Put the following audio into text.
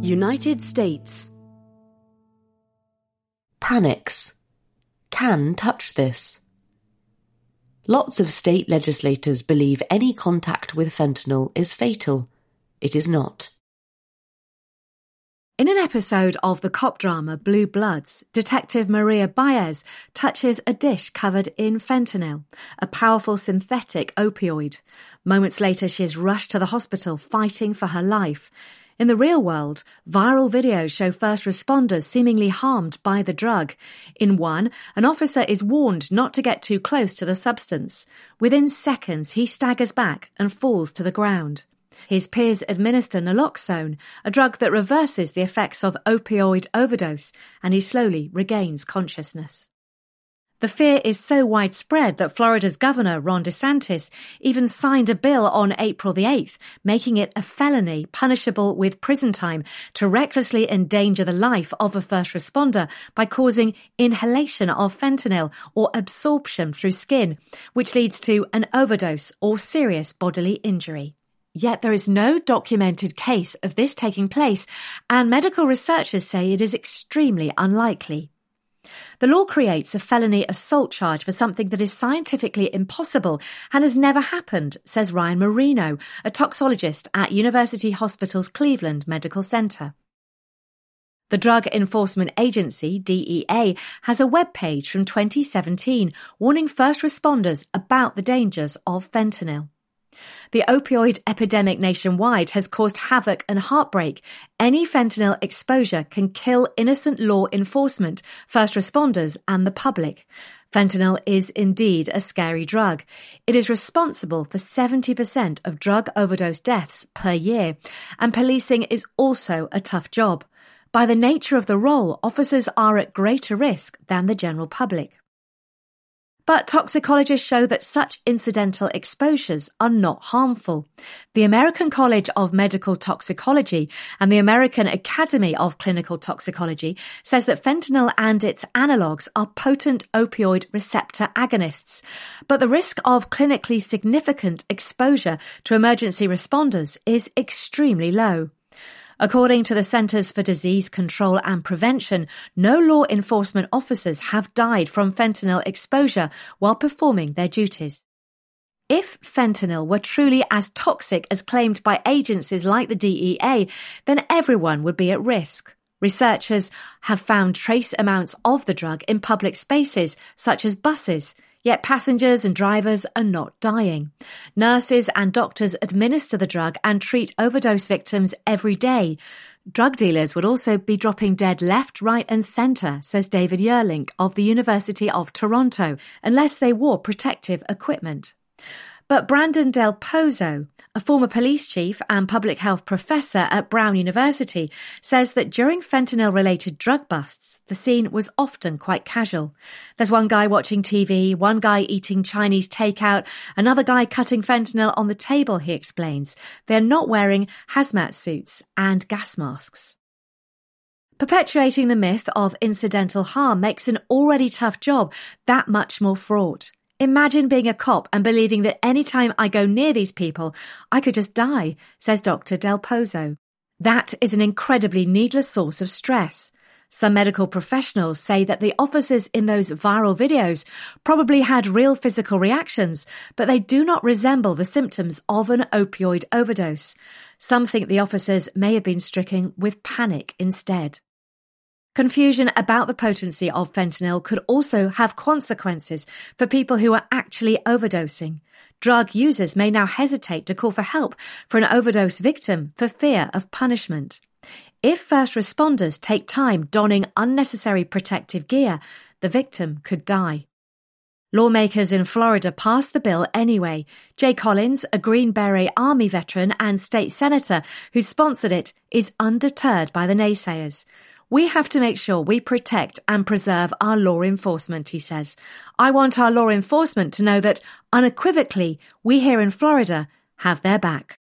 United States. Panics. Can touch this. Lots of state legislators believe any contact with fentanyl is fatal. It is not. In an episode of the cop drama Blue Bloods, Detective Maria Baez touches a dish covered in fentanyl, a powerful synthetic opioid. Moments later, she is rushed to the hospital fighting for her life. In the real world, viral videos show first responders seemingly harmed by the drug. In one, an officer is warned not to get too close to the substance. Within seconds, he staggers back and falls to the ground. His peers administer naloxone, a drug that reverses the effects of opioid overdose, and he slowly regains consciousness. The fear is so widespread that Florida's Governor, Ron DeSantis, even signed a bill on April the 8th, making it a felony punishable with prison time to recklessly endanger the life of a first responder by causing inhalation of fentanyl or absorption through skin, which leads to an overdose or serious bodily injury. Yet there is no documented case of this taking place, and medical researchers say it is extremely unlikely. The law creates a felony assault charge for something that is scientifically impossible and has never happened, says Ryan Marino, a toxicologist at University Hospitals Cleveland Medical Center. The Drug Enforcement Agency, DEA, has a webpage from 2017 warning first responders about the dangers of fentanyl. The opioid epidemic nationwide has caused havoc and heartbreak. Any fentanyl exposure can kill innocent law enforcement, first responders, and the public. Fentanyl is indeed a scary drug. It is responsible for 70% of drug overdose deaths per year, and policing is also a tough job. By the nature of the role, officers are at greater risk than the general public. But toxicologists show that such incidental exposures are not harmful. The American College of Medical Toxicology and the American Academy of Clinical Toxicology says that fentanyl and its analogues are potent opioid receptor agonists, but the risk of clinically significant exposure to emergency responders is extremely low. According to the Centers for Disease Control and Prevention, no law enforcement officers have died from fentanyl exposure while performing their duties. If fentanyl were truly as toxic as claimed by agencies like the DEA, then everyone would be at risk. Researchers have found trace amounts of the drug in public spaces, such as buses, yet passengers and drivers are not dying. Nurses and doctors administer the drug and treat overdose victims every day. Drug dealers would also be dropping dead left, right and centre, says David Yerlink of the University of Toronto, unless they wore protective equipment. But Brandon Del Pozo, a former police chief and public health professor at Brown University, says that during fentanyl-related drug busts, the scene was often quite casual. There's one guy watching TV, one guy eating Chinese takeout, another guy cutting fentanyl on the table, he explains. They're not wearing hazmat suits and gas masks. Perpetuating the myth of incidental harm makes an already tough job that much more fraught. Imagine being a cop and believing that any time I go near these people, I could just die, says Dr. Del Pozo. That is an incredibly needless source of stress. Some medical professionals say that the officers in those viral videos probably had real physical reactions, but they do not resemble the symptoms of an opioid overdose. Some think the officers may have been stricken with panic instead. Confusion about the potency of fentanyl could also have consequences for people who are actually overdosing. Drug users may now hesitate to call for help for an overdose victim for fear of punishment. If first responders take time donning unnecessary protective gear, the victim could die. Lawmakers in Florida passed the bill anyway. Jay Collins, a Green Beret Army veteran and state senator who sponsored it, is undeterred by the naysayers. We have to make sure we protect and preserve our law enforcement, he says. I want our law enforcement to know that, unequivocally, we here in Florida have their back.